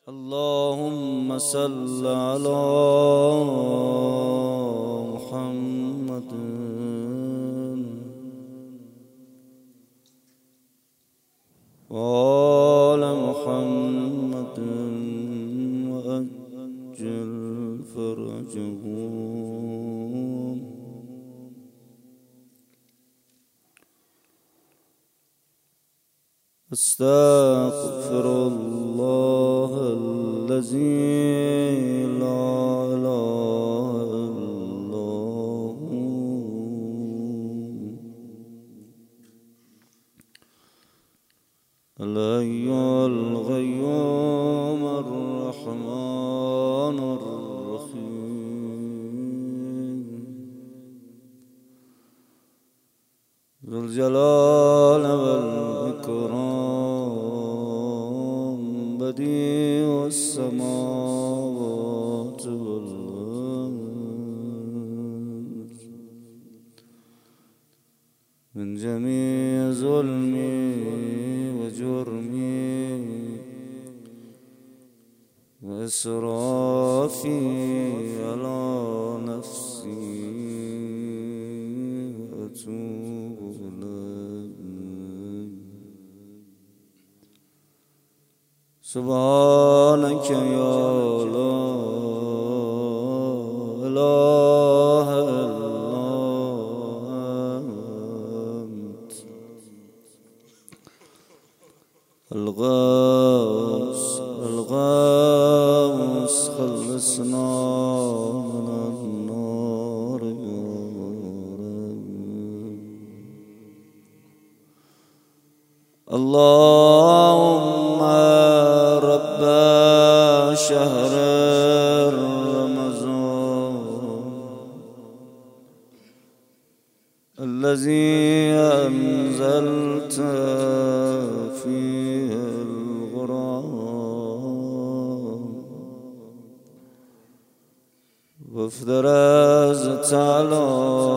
اللهم صل على محمد وآل محمد وأجل فرجهم. استغفر الله الذي لا إله إلا هو الحي القيوم الرحمن الرحيم ذو الجلال والإكرام بديع السماوات والأرض من جميع ظلمي وجرمي وإسرافي على نفسي وأتوب إليك. سبحانك يا لا إله إلا أنت الغوث خلصنا من النار يا رب. اللهم رب شهر رمضان الذي أنزلت فيه القرآن وافترضت على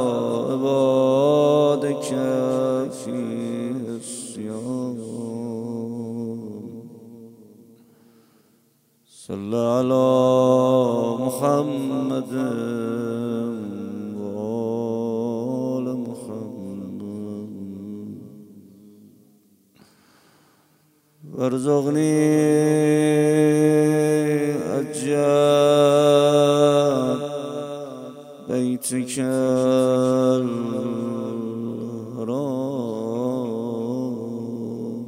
عبادك فيه الصيام. صل على محمد وآل محمد وارزقني أجر بيتك الحرام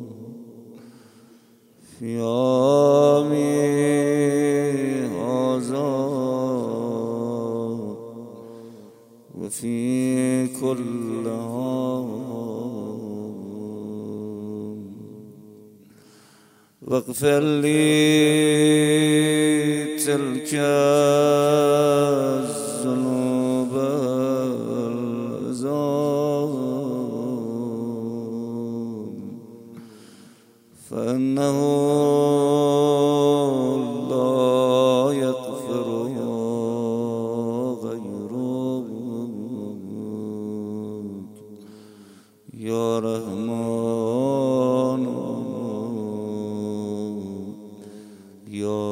في عامي هذا وفي كل عام واغفر لي تلك الذنوب والآثام فإنه لا يغفرها غيرك يا رحمن يا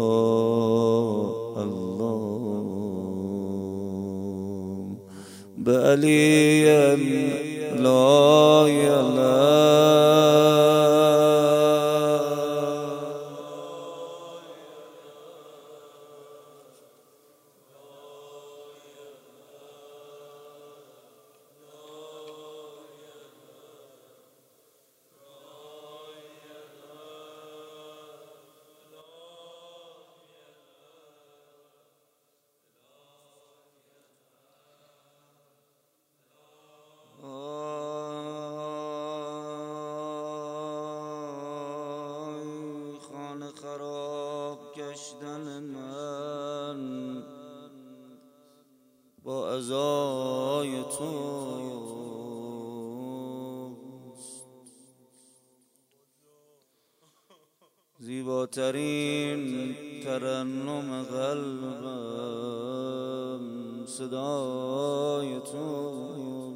الله بعلي لا إله خانه خراب گشتن من با عزای توست. زیباترین ترنم قلبم صدای توست.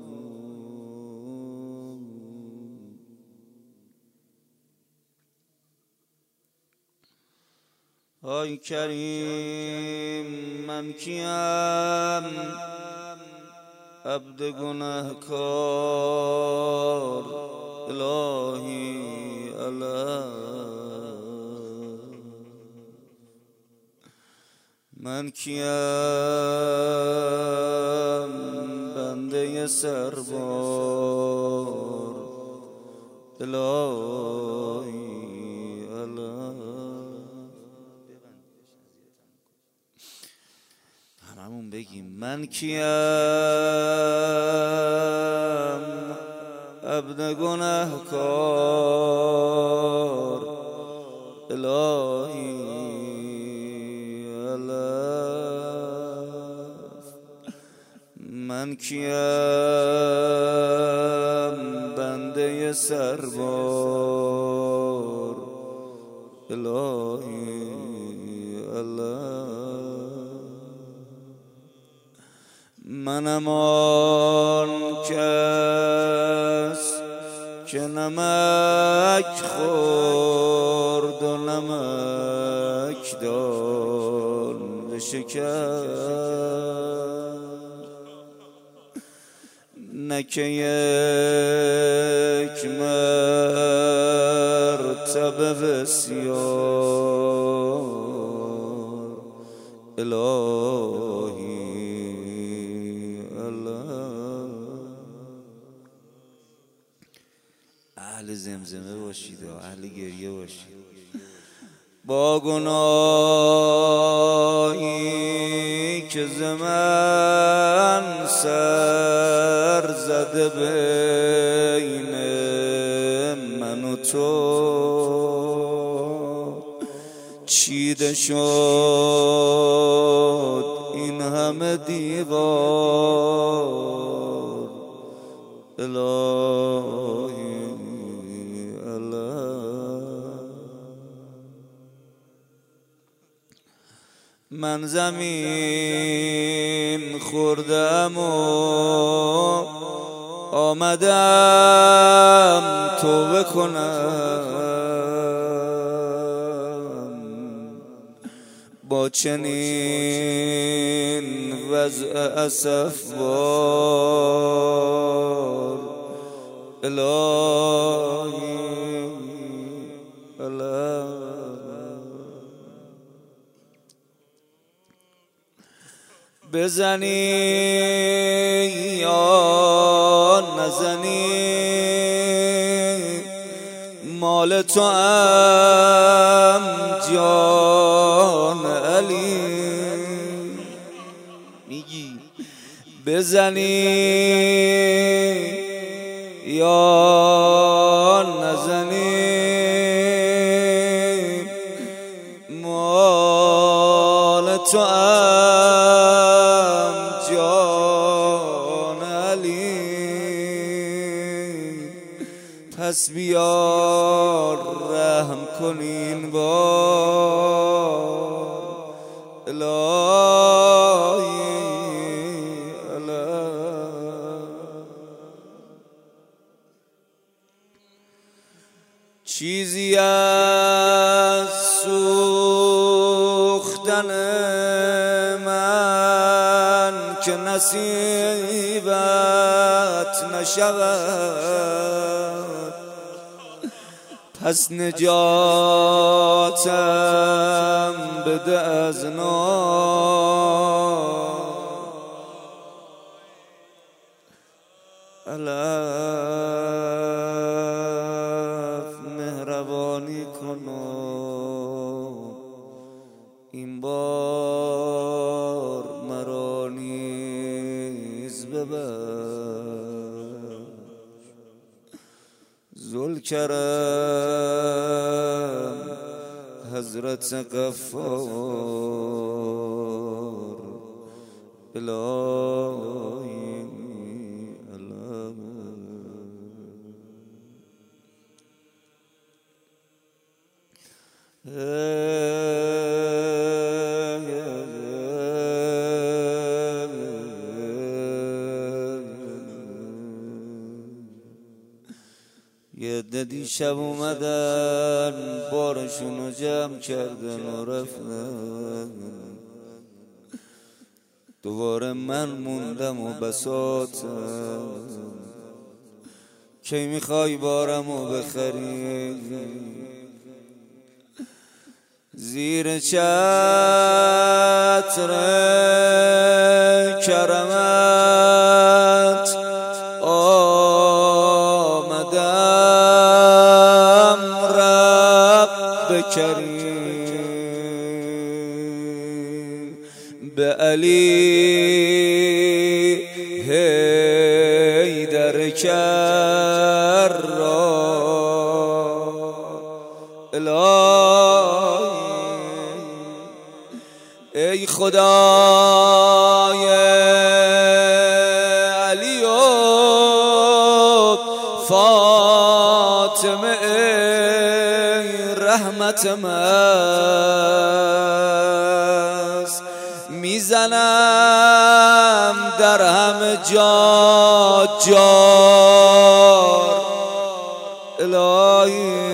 های کریم من کیم عبد گنهکار الهی من کیم بنده سربار الهی هممون بگیم من کیم عبد گنهکار الهی من کیم بنده سربار الهی منم آن کس که نمک خورد و نمک دان بشکست نه که یک مرتبه بسیار الهی اهل زمزمه باشید و اهل گریه باشید با گناهی که ز من سر زده بین من و تو چیده شد این همه دیوار الهی من زمین خوردم و آمدم توبه کنم با چنین وضع اسفبار الهی بزنی یا نزنی مال تو هم جان علی میگی بزنی یا نزنی مال تو پس بیار رحم کن این بار الهی چیزی از سوختن من که نصیبت نشود پس نجاتم بده از نار الف مهربانی کن این بار مرا نیز ببر ذوالکرم حضرت غفار الهی یه عده دیشب اومدن بارشونو جمع کردن و رفتن، دوباره من موندم و بساتم. کی میخوای بارمو بخری؟ زیر چتر کرمت آمدم رب کریم، به علی حیدر کرار. الهی ای خدای علی و فاطمه، ای رحمت مست، میزنم در همه جا جار. الهی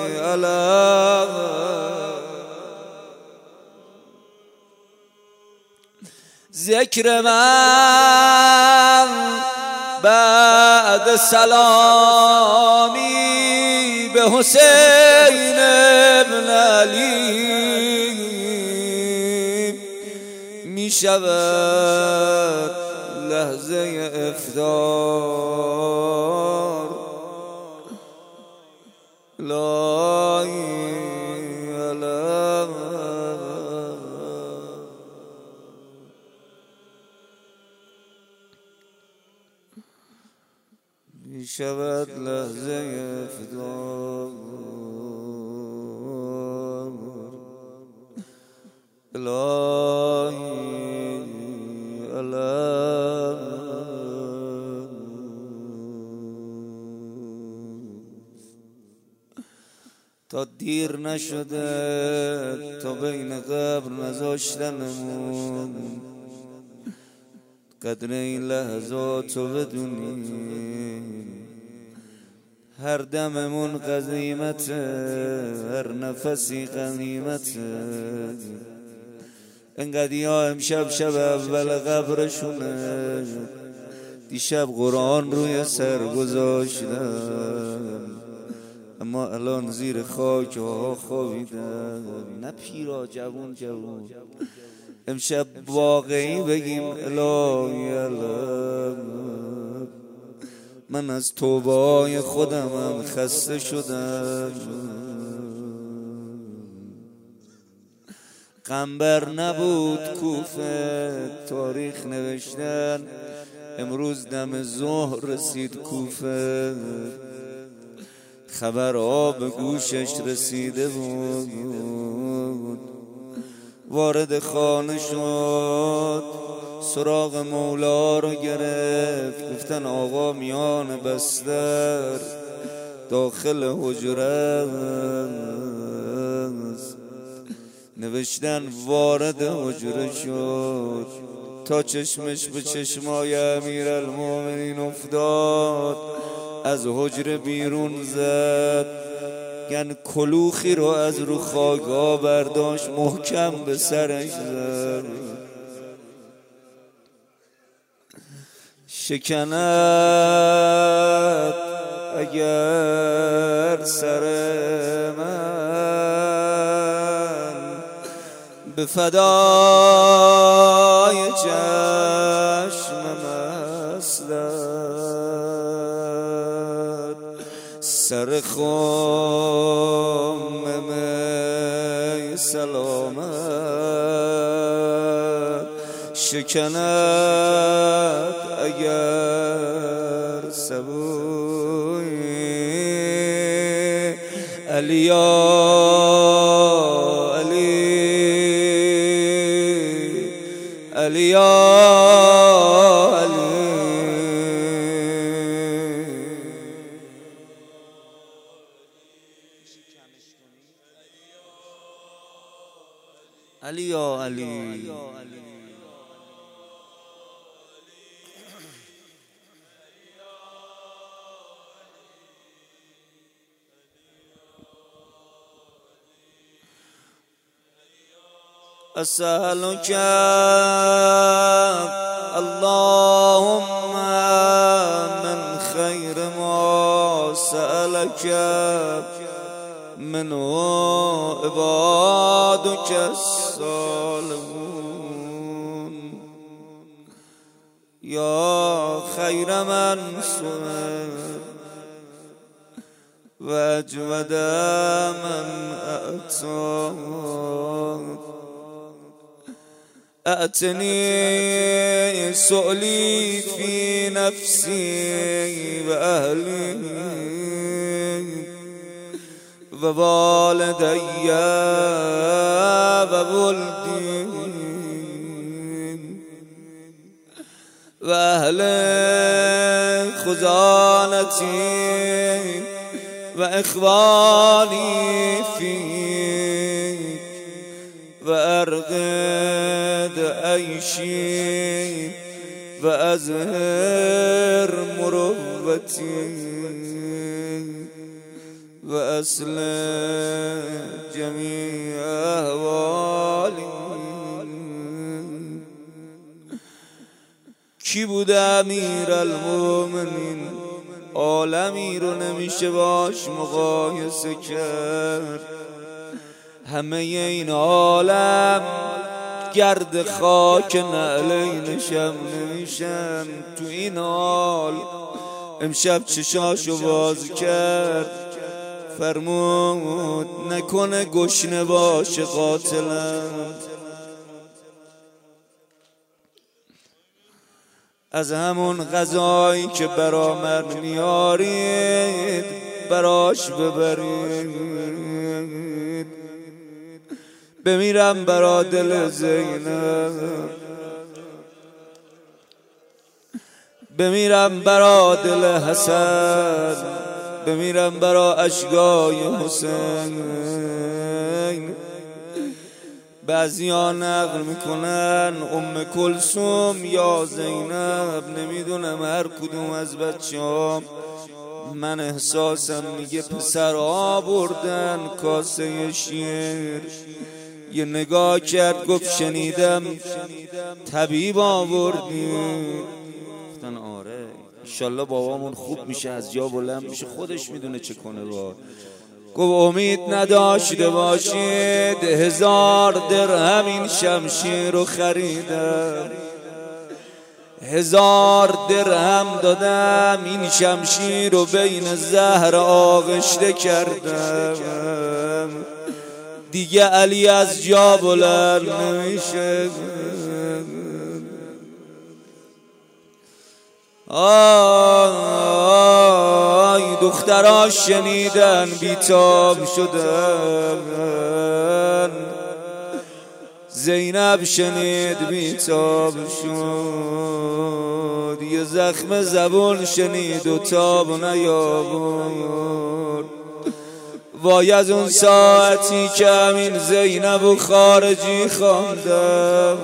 ذکر من بعد سلامی به حسین ابن علی می شود لحظه افطار. لا اله می شود لحظه افطار. الهی تا دیر نشده، تا بین قبر نذاشتنمون، قدر این لحظاتو بدونیم. هر دممون قدیمته، هر نفسی غنیمته. انقدیا امشب شب اول قبرشونه، دیشب قرآن روی سر گذاشتن، اما الان زیر خاک ها خوابیدن. نه پیرا، جوون جوون. امشب واقعی بگیم الهی من از توبه‌های خودمم خسته شدم. قنبر نبود کوفه، تاریخ نوشتن امروز دم ظهر رسید کوفه. خبرها به گوشش رسیده بود، وارد خانه شد، سراغ مولا رو گرفت. گفتن آقا میان بستر داخل حجره است. نوشتن وارد حجره شد، تا چشمش به چشمای امیرالمومنین افتاد، از حجره بیرون زد. گن کلوخی رو از رو خاکا برداشت، محکم به سرش زد. شکند اگر سر من به فدای چشم مستت، سر خم می سلامت. شکند اگر سبوی علی علی علی أسألك اللهم من خير ما سألك منه عبادك الصالحون يا خير من سئل وأجود من أعطى أعطني سؤلي في نفسي وأهلي ووالدي وولدي وأهل خزانتي وإخواني فيك وأرغد عيشي وأزهر مروتي وأصلح جميع أحوالي. کی بود امیرالمومنین؟ عالمی رو نمیشه باش مقایسه کرد. همه این عالم گرد خاک نعلینشم نمیشن. تو این حال امشب چشاشو باز کرد، فرمود نکنه گشنه باشه قاتلم. از همون غذایی که برا من میارید براش ببرید. بمیرم برا دل زینب، بمیرم برا دل حسن، بمیرم برا اشکای حسین. بعضیا نقل میکنن ام کلثوم یا زینب، نمیدونم هر کدوم از بچه‌ها. من احساسم میگه پسرها بردن کاسه شیر. یه نگاه کرد گفت شنیدم طبیب آوردی. گفتن آره انشالله بابامون خوب میشه، از جا بلند میشه، خودش میدونه چه کنه. با گفت امید نداشته باشید، 1000 درهم این شمشیر رو خریدم، 1000 درهم دادم این شمشیر رو بین زهر آغشته کردم. دیگه علی از جا بلند نمیشه. آی دخترها شنیدن بیتاب شدن، زینب شنید بیتاب شد. یه زخم زبون شنید و تاب نیاورد. وای از اون ساعتی که همین زینب و خارجی خواندم.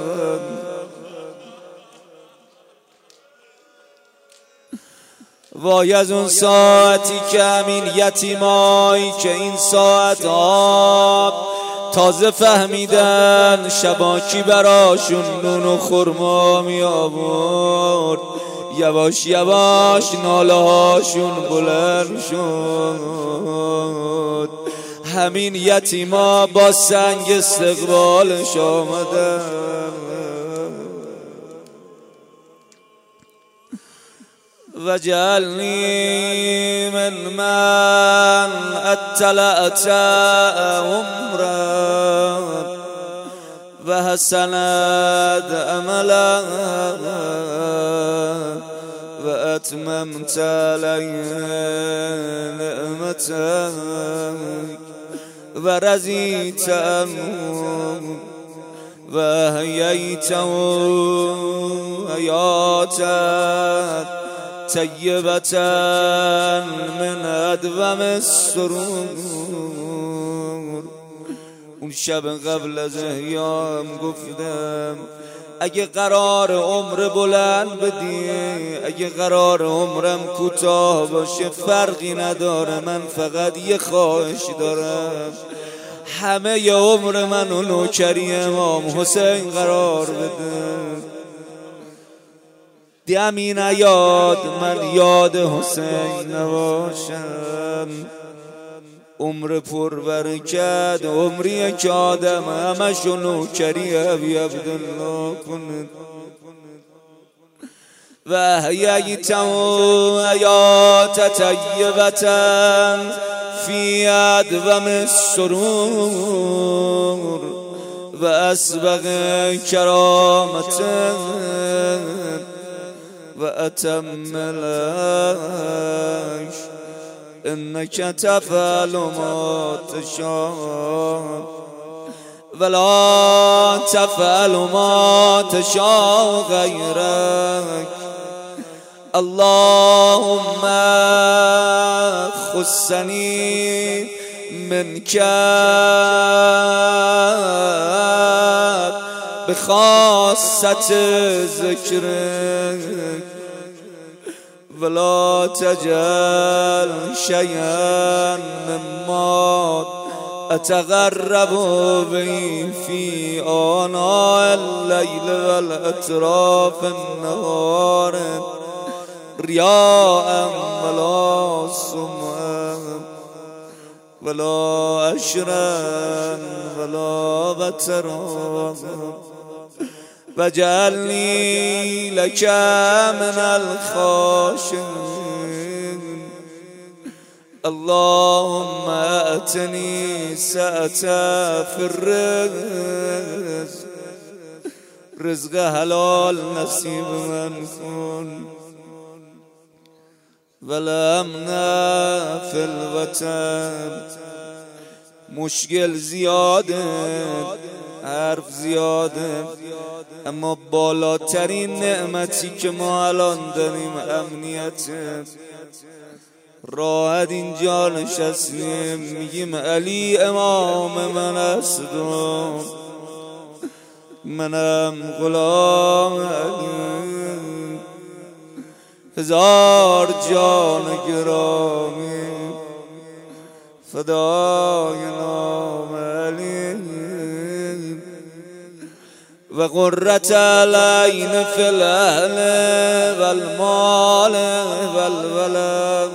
وای از اون ساعتی که همین یتیمایی که این ساعت آب تازه فهمیدن شباکی براشون نون و خرما می آورد، یواش یواش ناله هاشون بلند شد. همین یتیما با سنگ استقبالش آمدن. وجعلني من اطلعت عمرا وحسنت عملا واتممت علي نعمتك ورضيت عنه وأحييته حياة طیبة من ادوم السرور. اون شب قبل از احیام گفتم اگه قرار عمر بلند بدی، اگه قرار عمرم کوتاه باشه فرقی نداره، من فقط یه خواهش دارم. همه عمر منو نوکری امام حسین قرار بده. دمی نیاد من یاد حسین نباشم، عمر پر برکت عمری که آدم همشو نوکری ابی عبدالله کنه. و احییته حیات طیبة فی ادوم السرور و اسبغ کرامة و اتم العیش، انک تفعل ما تشاء ولا تفعل ما تشاء غیرک. اللهم خصني منك بخاصة ذكرك ولا تجعل شيئا مما أتغرب به في آناء الليل والأطراف النهار رياء ولا سمعا ولا أشرا ولا بترا، واجعلني لك من الخاشعين. اللهم أتني سعة في الرزق، رزق حلال نصیب من کن، ولا امنا في الوطن. مشکل زیاده، حرف زیاده، اما بالاترین نعمتی که ما الان داریم امنیته. راحت اینجا نشستیم میگیم علی امام من است و منم غلام علی. هزار جان گرامی فدای نام علی و قرة العین فی الاهل والمال والولد.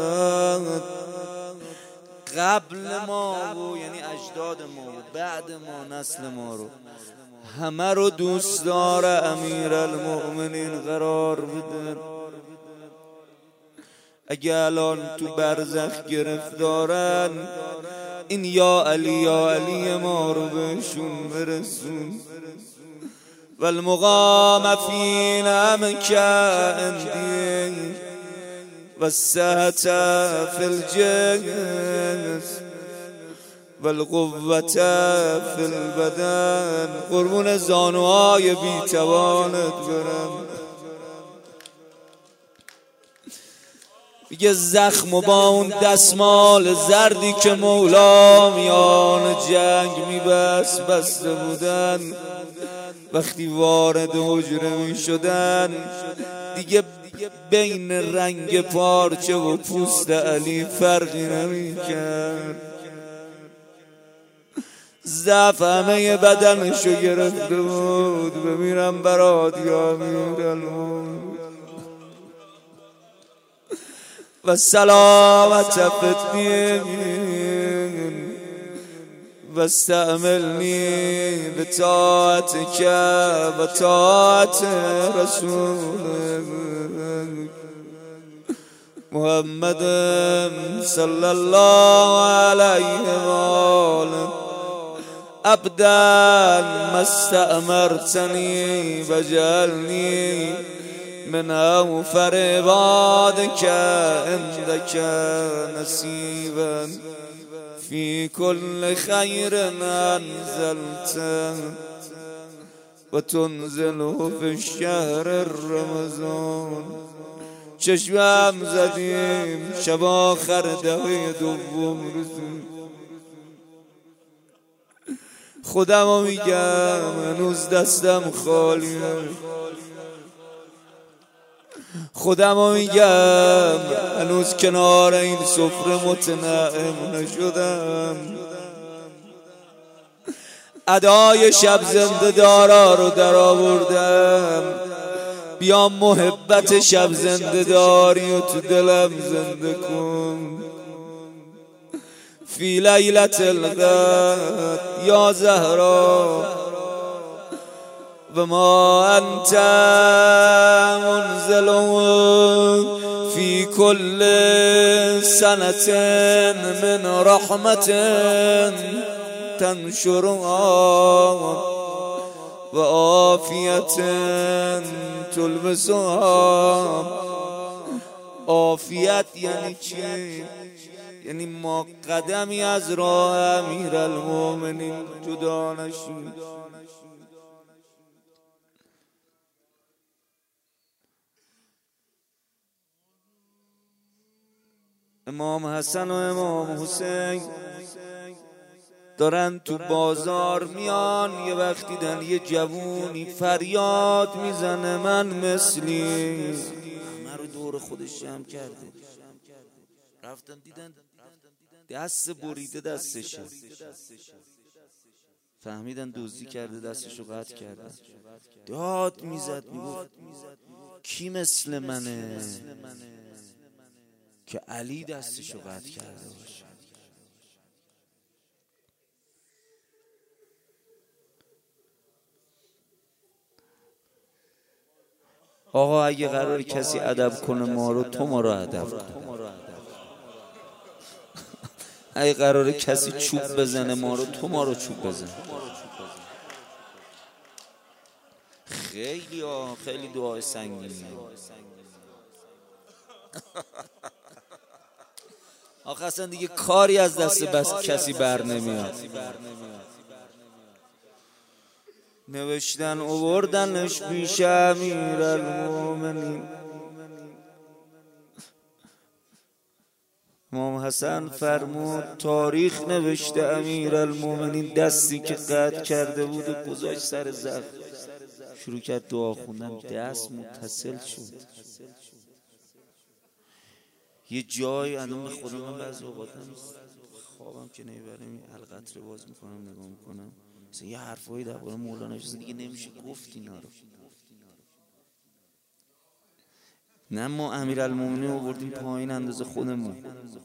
قبل ما و یعنی اجداد ما و بعد ما نسل ما رو همه رو دوست داره امیرالمؤمنین قرار بده. اگه الان تو برزخ گرفتارن این یا علی ما رو بهشون برسون. والمقام فی نعمک عندی والصحة فی الجسم والقوة فی البدن. قربون زانوهای بیتوانت برم. میگه زخم و با اون دستمال زردی که مولا میان جنگ بسته بودن، وقتی وارد حجره میشدن دیگه بین رنگ پارچه و پوست علی فرقی نمیکرد. ضعف همه بدنشو گرفته بود. بمیرم برات یا امیرالمؤمنین و سلامت فی الدین و استعملنی بطاعتک و طاعت رسولک محمد صلی الله علیه و آله. ابدا ما استأمرتنی وجعلنی من اوفر عبادك عندك نصيبا في كل خير أنزلته وتنزله في الشهر الرمضان. چشمم زدیم شب آخر دهه دوم رسید. خودمو میگم هنوز دستم خالیه. خودمو میگم هنوز کنار این سفره متنعم نشدم. ادای شب زنده دارا رو در آوردم، بیا محبت شب زنده داری و تو دلم زنده کن. فی لیلت القدر یا زهرا و ما انت منزل فی کل سنة من رحمت تنشرها و عافیت تلبسها. عافیت یعنی چی؟ یعنی ما قدمی از راه امیرالمومنین جدا نشیم. امام حسن و امام حسین دارن تو بازار میان، یه وقت دیدن یه جوونی فریاد میزنه من مثلی. همه رو دور خودش جمع کرده، رفتن دیدن دست بریده دستشه، فهمیدن دزدی کرده، دستشو قطع کرده. داد میزد میگفت کی مثل منه که علی دستشو قطع کرده باشه. آقا اگه قرار کسی ادب کنه ما رو، تو ما رو ادب کن. اگه قرار کسی چوب بزنه ما رو، تو ما رو چوب بزن. خیلی دعای سنگینه. آخه اصلا دیگه کاری از دست بس کسی بر نمیاد. نوشتن آوردنش پیش امیرالمومنین. امام حسن فرمود تاریخ نوشته امیرالمومنین دستی که قطع کرده بود و گذاشت سر زخم، شروع کرد دعا خوندن، دست متصل شد. یه جای الان به خود من بعضی اوقات خوابم که نمیبرم القطر باز میکنم نگاه میکنم مثلا یه حرفایی در باره مولانا نوشته دیگه نمیشه گفت اینا رو. نه ما امیرالمومنین رو بردیم پایین اندازه خودمون.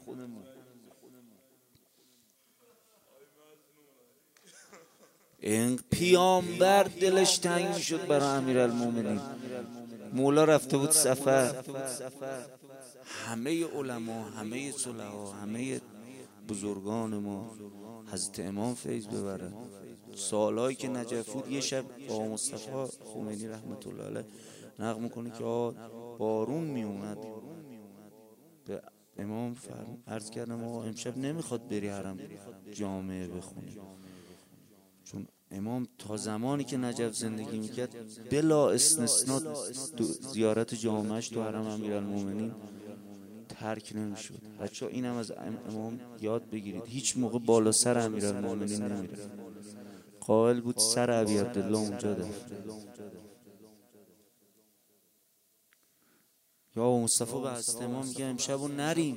این پیامبر دلش تنگ میشد برای امیرالمومنین. مولا رفته بود سفر، همه علما، همه صلحا، همه بزرگان ما حضرت امام فیض ببره. سالهایی که نجف بود یه شب آقا مصطفی خمینی رحمت الله علیه نقل میکنه که بارون میومد. به امام عرض کردم آقا امشب نمیخواد بری حرم جامعه بخونی، چون امام تا زمانی که نجف زندگی میکرد بلا استثناء زیارت جامعهش تو حرم امیرالمومنین ترک نمیشد. بچه‌ها اینم از امام یاد بگیرید، هیچ موقع بالا سر امیرالمومنین نمیره. قائل بود سر ابی عبدالله اونجا دفن. یا مصطفی به حضرت امام میگه امشبو نریم.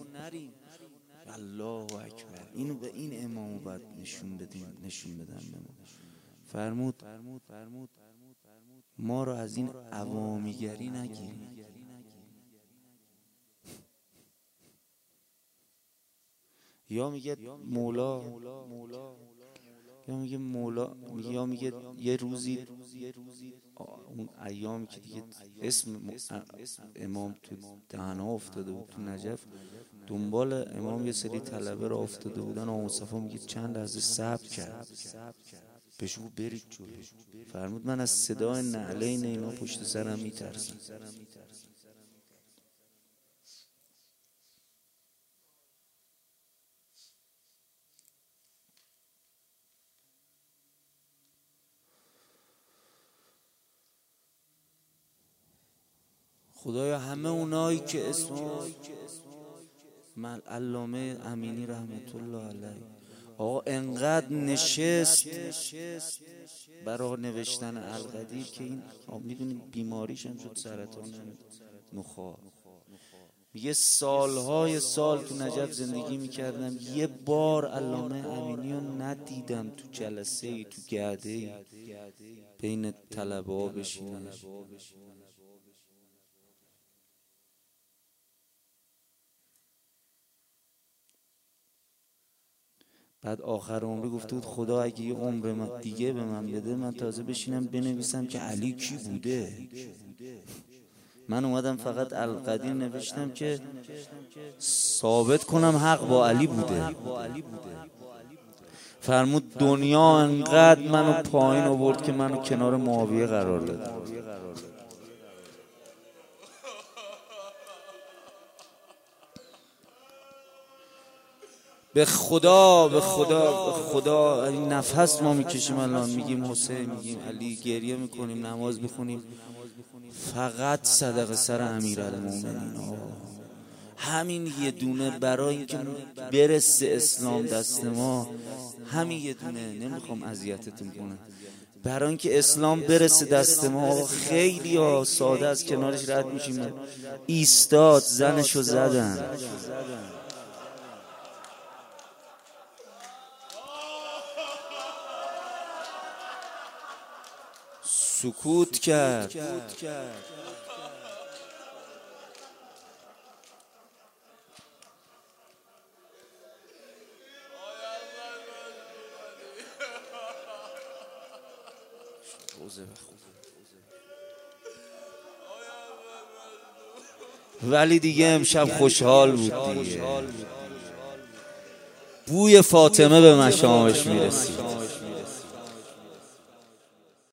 الله اکبر، اینو به این امامو باید نشون بدن به ما. فرمود ما رو از این عوامیگری نگیریم. یا میگه مولا، یا میگه یه روزی اون ایامی که دیگه اسم امام تو دهنها افتاده بود تو نجف، دنبال امام یه سری طلبه را افتاده بودن. آقا مصطفی میگه چند لحظه صبر کرد، بهشون برید جلو. فرمود من از صدای نعلین اینا پشت سرم میترسم. خدایا همه اونایی که اسم علامه امینی رحمت الله علیه آقا انقدر نشست برای نوشتن القدیر که این میدونید بیماریش هم شد سرطان نخاع. میگه سالهای سال تو نجف زندگی میکردم، یه بار علامه امینی رو ندیدم تو جلسه ای، تو گرده ای بین طلبه ها بشینه. بعد آخر عمری گفته بود خدا اگه یه عمر دیگه به من بده، من تازه بشینم بنویسم که علی کی بوده. من اومدم فقط القدیر نوشتم که ثابت کنم حق با علی بوده. فرمود دنیا انقدر منو پایین آورد که منو کنار معاویه قرار داد. به خدا به خدا به خدا این نفس ما میکشیم الان، میگیم حسین، میگیم علی، گریه میکنیم، نماز میخونیم، فقط صدقه سر امیرالمومنین. همین یه دونه برای اینکه برسه اسلام دست ما، همین یه دونه، نمیخوام اذیتتون کنم، برای اینکه اسلام برسه دست ما، خیلی ها ساده از کنارش رد میشیم، ایستاد، زنشو زدن، سکوت کرد. ولی دیگه امشب خوشحال بود دیگه، بوی فاطمه به مشامش میرسید.